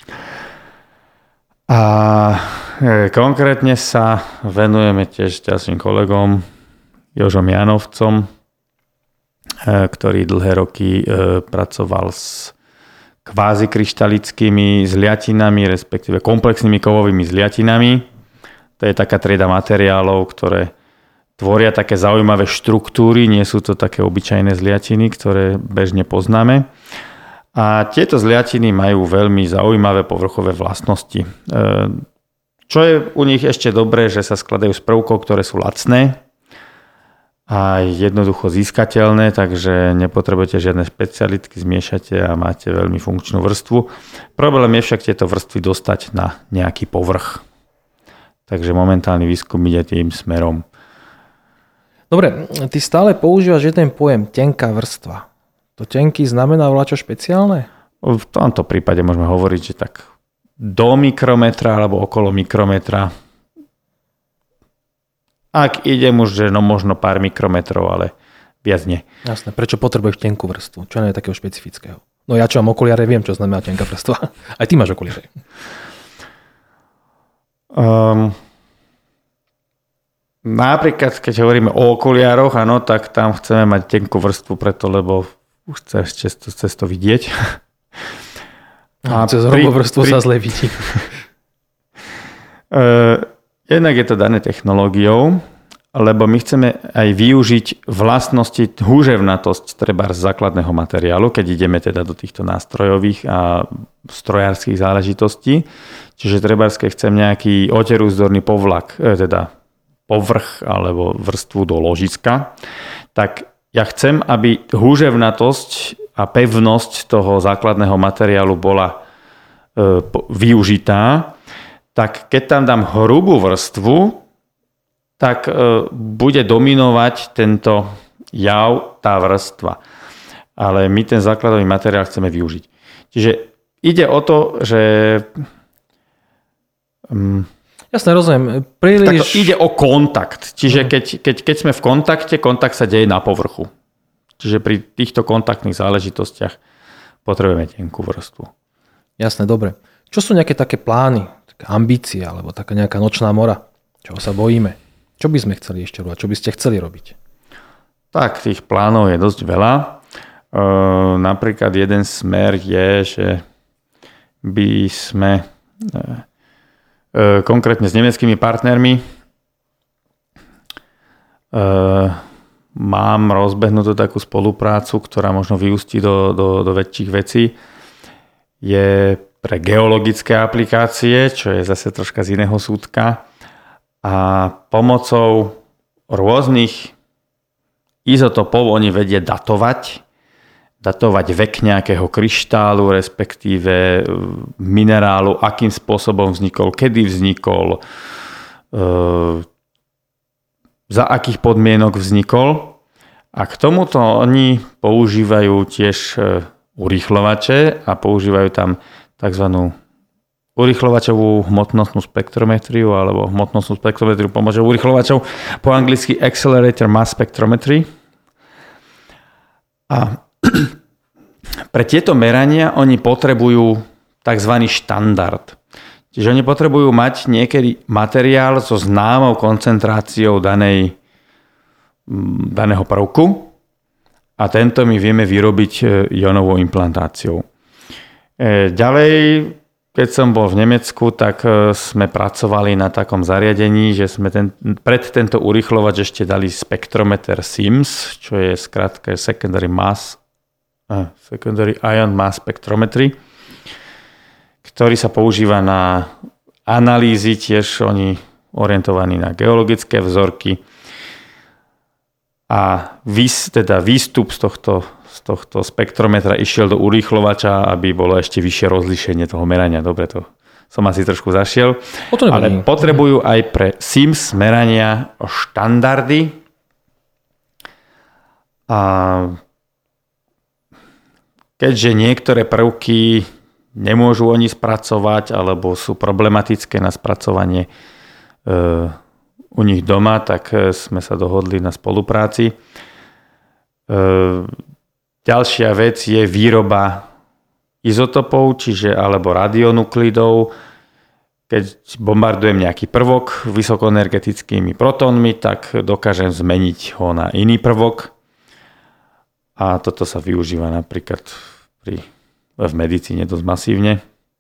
A konkrétne sa venujeme tiež ďalším kolegom, Jožom Janovcom, ktorý dlhé roky pracoval s kvázi kryštalickými zliatinami, respektíve komplexnými kovovými zliatinami. To je taká trieda materiálov, ktoré tvoria také zaujímavé štruktúry, nie sú to také obyčajné zliatiny, ktoré bežne poznáme. A tieto zliatiny majú veľmi zaujímavé povrchové vlastnosti. Čo je u nich ešte dobré, že sa skladajú z prvkov, ktoré sú lacné a jednoducho získateľné, takže nepotrebujete žiadne špecialitky, zmiešate a máte veľmi funkčnú vrstvu. Problém je však tieto vrstvy dostať na nejaký povrch. Takže momentálny výskum ide tým smerom. Dobre, ty stále používaš jeden pojem tenká vrstva. To tenký znamená voľačo špeciálne? V tomto prípade môžeme hovoriť, že tak do mikrometra alebo okolo mikrometra. Ak idem už, že no možno pár mikrometrov, ale viac nie. Jasné, prečo potrebuješ tenkú vrstvu? Čo nie je takého špecifického? No ja čo mám okuliare, viem, čo znamená tenká vrstva. Aj ty máš okuliare. Napríklad, keď hovoríme o okuliároch, áno, tak tam chceme mať tenkú vrstvu preto, lebo už chceš cez to vidieť. A cez hrubú vrstvu sa zle vidí. Jednak je to dané technológiou, lebo my chceme aj využiť vlastnosti húževnatosť treba z základného materiálu, keď ideme teda do týchto nástrojových a strojárskych záležitostí. Čiže trebárske chcem nejaký oterúzdorný povlak, teda povrch alebo vrstvu do ložiska. Tak ja chcem, aby húževnatosť a pevnosť toho základného materiálu bola využitá. Tak keď tam dám hrubú vrstvu, tak bude dominovať tento jav, tá vrstva. Ale my ten základový materiál chceme využiť. Čiže ide o to, že... Jasne, rozumiem. Príliš... Ide o kontakt. Čiže keď sme v kontakte, kontakt sa deje na povrchu. Čiže pri týchto kontaktných záležitostiach potrebujeme tenkú vrstvu. Jasne, dobre. Čo sú nejaké také plány? Ambície alebo taká nejaká nočná mora, čoho sa bojíme. Čo by sme chceli ešte robiť? Čo by ste chceli robiť? Tak, tých plánov je dosť veľa. Napríklad jeden smer je, že by sme konkrétne s nemeckými partnermi mám rozbehnutú takú spoluprácu, ktorá možno vyústí do väčších vecí. Je pre geologické aplikácie, čo je zase troška z iného súdka. A pomocou rôznych izotopov oni vedia datovať vek nejakého kryštálu, respektíve minerálu, akým spôsobom vznikol, kedy vznikol, za akých podmienok vznikol. A k tomuto oni používajú tiež urýchlovače a používajú tam tzv. Urýchlovačovú hmotnostnú spektrometriu alebo hmotnostnú spektrometriu pomocou urýchlovačov, po anglicky Accelerator Mass Spectrometry. A pre tieto merania oni potrebujú tzv. Štandard. Čiže oni potrebujú mať niekedy materiál so známou koncentráciou daného prvku a tento my vieme vyrobiť ionovou implantáciou. Ďalej, keď som bol v Nemecku, tak sme pracovali na takom zariadení, že sme pred tento urýchlovač ešte dali spektrometer SIMS, čo je skrátka Secondary Ion Mass Spectrometry, ktorý sa používa na analýzy, tiež oni orientovaní na geologické vzorky. A výstup z tohto spektrometra išiel do urýchlovača, aby bolo ešte vyššie rozlíšenie toho merania. Dobre, to som asi trošku zašiel. Ale potrebujú aj pre SIMS merania štandardy. A keďže niektoré prvky nemôžu oni spracovať alebo sú problematické na spracovanie u nich doma, tak sme sa dohodli na spolupráci. Ďalšia vec je výroba izotopov, alebo radionuklidov. Keď bombardujem nejaký prvok vysokoenergetickými protónmi, tak dokážem zmeniť ho na iný prvok. A toto sa využíva napríklad v medicíne dosť masívne.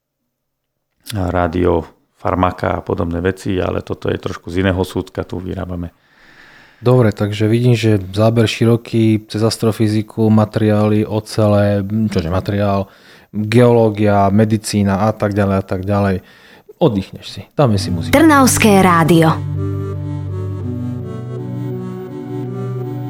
Farmaka a podobné veci, ale toto je trošku z iného súdka, tu vyrábame. Dobre, takže vidím, že záber široký cez astrofyziku, materiály, ocele, materiál, geológia, medicína a tak ďalej a tak ďalej. Oddychneš si, dáme si muziku. Trnavské rádio.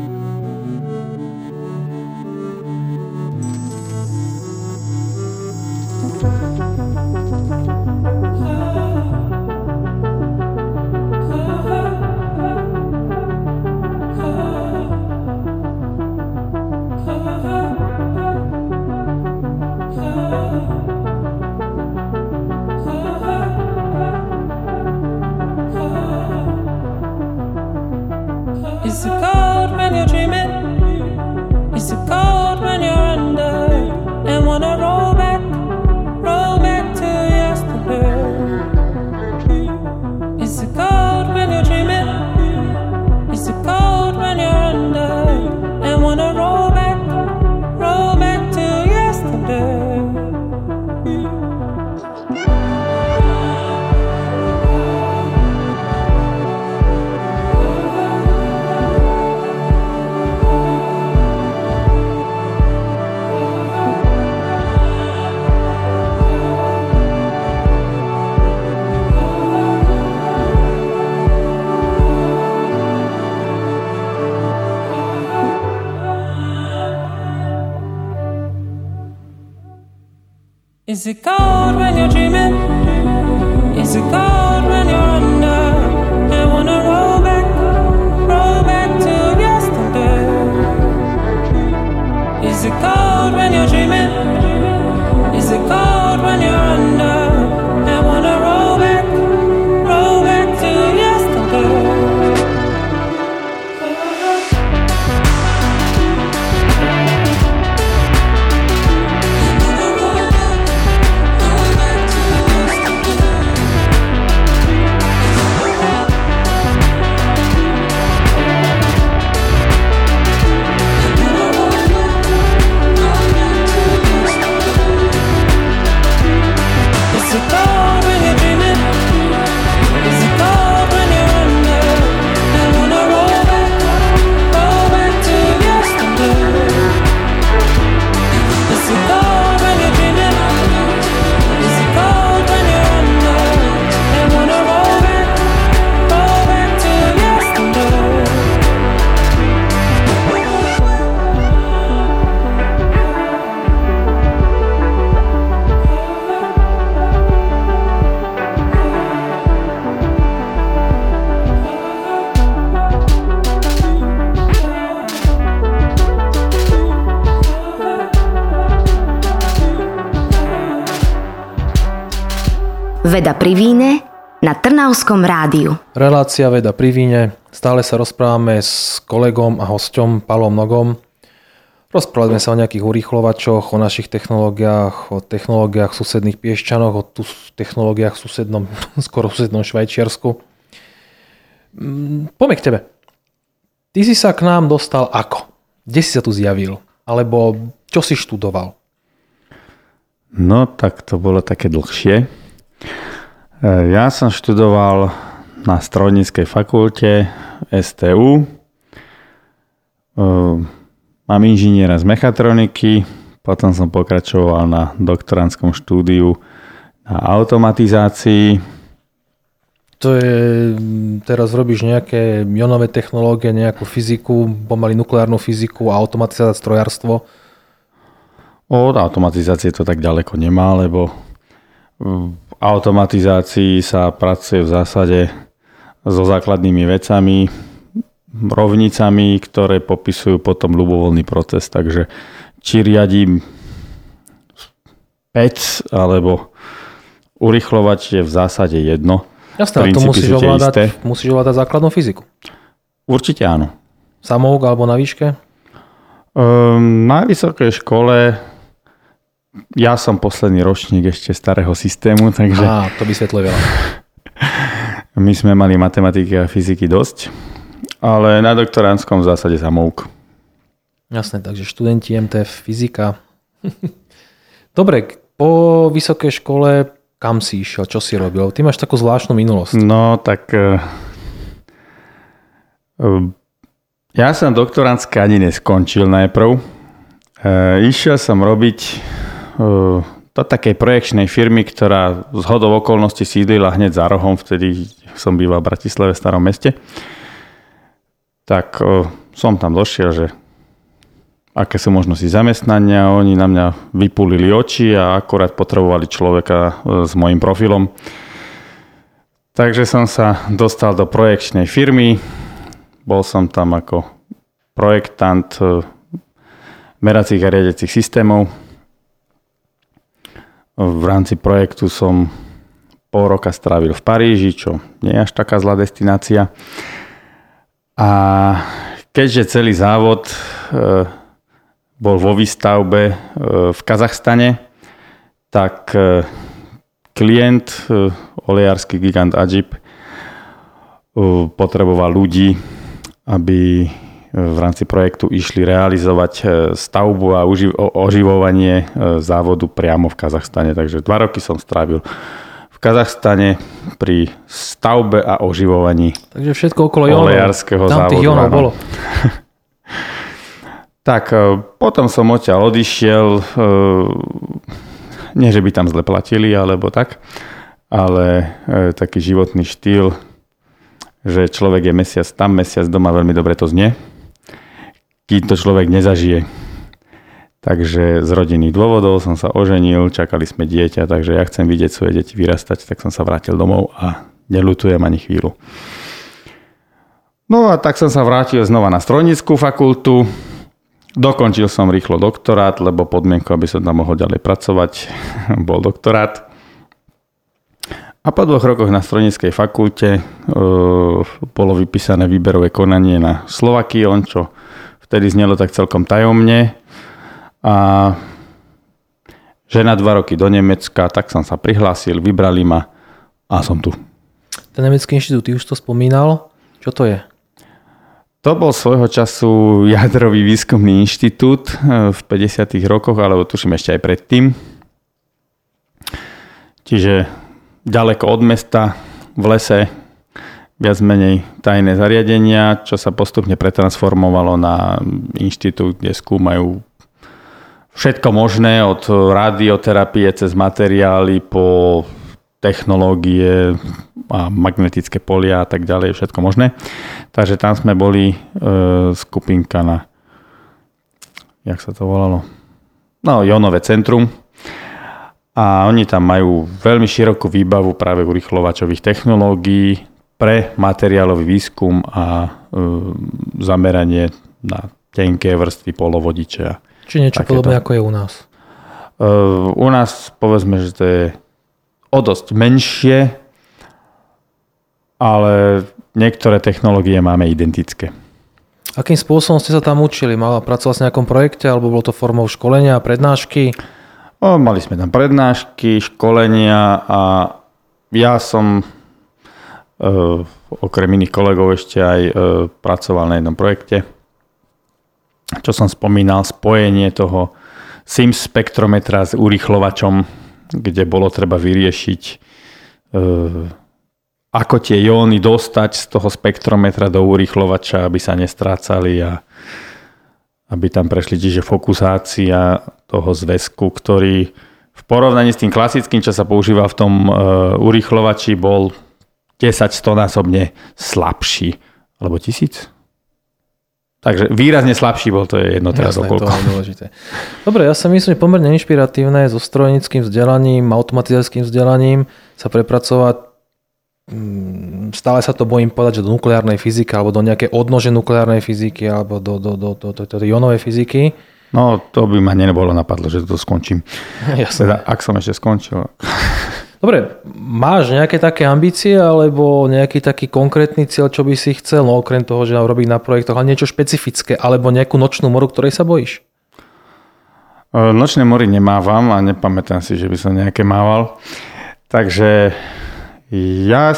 Is it cold when you're dreaming? Is it cold when you're under? I wanna roll back to yesterday. Is it cold when you're dreaming? Is it cold when you're under? I wanna roll back to yesterday. Veda pri víne na Trnavskom rádiu. Relácia Veda pri víne. Stále sa rozprávame s kolegom a hosťom Palom Nogom. Rozprávali sme sa o nejakých urýchlovačoch, o našich technológiách, o technológiách v susedných Piešťanoch, o technológiách v skoro susednom Švajčiarsku. Poďme k tebe. Ty si sa k nám dostal ako? Kde si sa tu zjavil? Alebo čo si študoval? No, tak to bolo také dlhšie. Ja som študoval na strojníckej fakulte STU. Mám inžiniera z mechatroniky, potom som pokračoval na doktorandskom štúdiu na automatizácii. To je, teraz robíš nejaké ionové technológie, nejakú fyziku, pomaly nukleárnu fyziku a automatizácia, strojárstvo? Od automatizácie to tak ďaleko nemá, lebo v automatizácii sa pracuje v zásade so základnými vecami, rovnicami, ktoré popisujú potom ľubovoľný proces. Takže či riadím pec alebo urýchlovač je v zásade jedno. Jasné, to musíš ovládať základnú fyziku. Určite áno. Samouk alebo na výške? Na vysokej škole ja som posledný ročník ešte starého systému, takže... To vysvetľuje veľa. My sme mali matematiky a fyziky dosť, ale na doktorandskom v zásade samouk. Jasné, takže študenti MTF, fyzika. Dobre, po vysokej škole kam si išiel, čo si robil? Ty máš takú zvláštnu minulosť. No, tak... Ja som doktorantské ani neskončil najprv. Išiel som robiť do takej projekčnej firmy, ktorá z hodou okolností sídlila hneď za rohom, vtedy som býval v Bratislave, v starom meste. Tak som tam došiel, že aké sú možnosti zamestnania, oni na mňa vypúlili oči a akorát potrebovali človeka s mojím profilom. Takže som sa dostal do projekčnej firmy, bol som tam ako projektant meracích a riadiacich systémov. V rámci projektu som pol roka strávil v Paríži, čo nie je až taká zlá destinácia. A keďže celý závod bol vo výstavbe v Kazachstane, tak klient, olejársky gigant Ajip, potreboval ľudí, aby v rámci projektu išli realizovať stavbu a oživovanie závodu priamo v Kazachstane. Takže 2 roky som strávil v Kazachstane pri stavbe a oživovaní. Takže všetko okolo olejárskeho závodu. Tam tých jónov bolo. Tak, potom som odtiaľ odišiel. Nie, že by tam zle platili, alebo tak, ale taký životný štýl, že človek je mesiac tam, mesiac doma, veľmi dobre to znie. Kým to človek nezažije. Takže z rodinných dôvodov som sa oženil, čakali sme dieťa, takže ja chcem vidieť svoje deti vyrastať, tak som sa vrátil domov a neľutujem ani chvíľu. No a tak som sa vrátil znova na strojnícku fakultu. Dokončil som rýchlo doktorát, lebo podmienkou, aby som tam mohol ďalej pracovať, bol doktorát. A po 2 rokoch na strojníckej fakulte bolo vypísané výberové konanie na Slovakion, čo vtedy znelo tak celkom tajomne. A že na 2 roky do Nemecka, tak som sa prihlásil, vybrali ma a som tu. Ten nemecký inštitút, ty už to spomínal. Čo to je? To bol svojho času jadrový výskumný inštitút v 50. rokoch, alebo tuším ešte aj predtým. Čiže ďaleko od mesta, v lese, viac menej tajné zariadenia, čo sa postupne pretransformovalo na inštitút, kde skúmajú všetko možné, od radioterapie cez materiály po technológie a magnetické polia a tak ďalej, všetko možné. Takže tam sme boli skupinka na, jak sa to volalo? No, Jónové centrum. A oni tam majú veľmi širokú výbavu práve urýchlovačových technológií pre materiálový výskum a zameranie na tenké vrstvy polovodiče. Či niečo podobné, ako je u nás? U nás povedzme, že to je o dosť menšie, ale niektoré technológie máme identické. Akým spôsobom ste sa tam učili? Mala pracovať na nejakom projekte, alebo bolo to formou školenia, prednášky? Mali sme tam prednášky, školenia a ja som okrem iných kolegov ešte aj pracoval na jednom projekte, čo som spomínal, spojenie toho SIMS spektrometra s urýchlovačom, kde bolo treba vyriešiť, ako tie jóny dostať z toho spektrometra do urýchlovača, aby sa nestrácali a aby tam prešli, čiže fokusácia toho zväzku, ktorý v porovnaní s tým klasickým, čo sa používa v tom urýchlovači, bol 10-100-násobne slabší. Alebo 1000? Takže výrazne slabší bol, to je jedno teraz okolko. To je dôležité. Dobre, ja sa myslím, že pomerne inšpiratívne so strojníckym vzdelaním, automatizačným vzdelaním sa prepracovať, stále sa to bojím povedať, že do nukleárnej fyziky alebo do nejakej odnože nukleárnej fyziky alebo do jónovej fyziky. No, to by ma nebolo napadlo, že to skončím. Jasne. Teda, ak som ešte skončil. Dobre, máš nejaké také ambície alebo nejaký taký konkrétny cieľ, čo by si chcel, no okrem toho, že robiť na projektoch, ale niečo špecifické, alebo nejakú nočnú moru, ktorej sa bojíš? Nočné mory nemávam a nepamätám si, že by som nejaké mával. Takže ja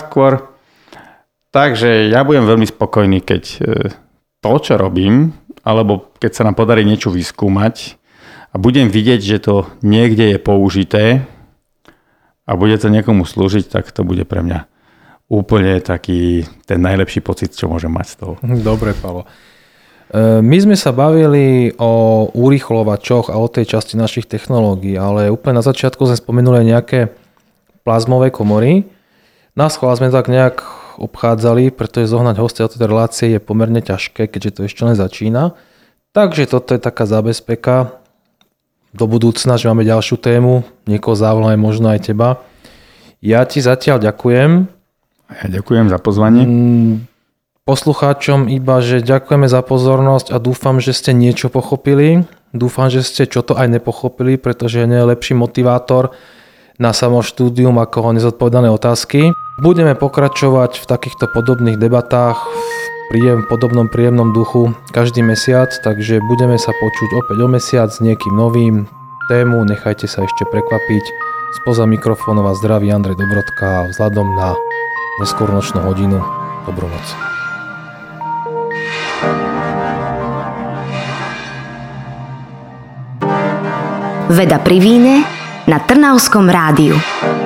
budem veľmi spokojný, keď to, čo robím, alebo keď sa nám podarí niečo vyskúmať a budem vidieť, že to niekde je použité, a bude to niekomu slúžiť, tak to bude pre mňa úplne taký ten najlepší pocit, čo môžem mať z toho. Dobre, Palo. My sme sa bavili o urýchlovačoch a o tej časti našich technológií, ale úplne na začiatku sme spomenuli nejaké plazmové komory. Nás sme tak nejak obchádzali, pretože zohnať hostia do tejto relácie je pomerne ťažké, keďže to ešte len začína. Takže toto je taká zábezpeka do budúcna, že máme ďalšiu tému, niekoho závolajú, možno aj teba. Ja ti zatiaľ ďakujem. Ja ďakujem za pozvanie. Poslucháčom iba, že ďakujeme za pozornosť a dúfam, že ste niečo pochopili. Dúfam, že ste čo to aj nepochopili, pretože nie je lepší motivátor na samo štúdium ako nezodpovedané otázky. Budeme pokračovať v takýchto podobných debatách v podobnom príjemnom duchu každý mesiac, takže budeme sa počuť opäť o mesiac s niekým novým. Tému nechajte sa ešte prekvapiť. Spoza mikrofónov vás zdraví Andrej Dobrodka a vzhľadom na neskôr nočnú hodinu dobrú noc. Veda pri víne na Trnavskom rádiu.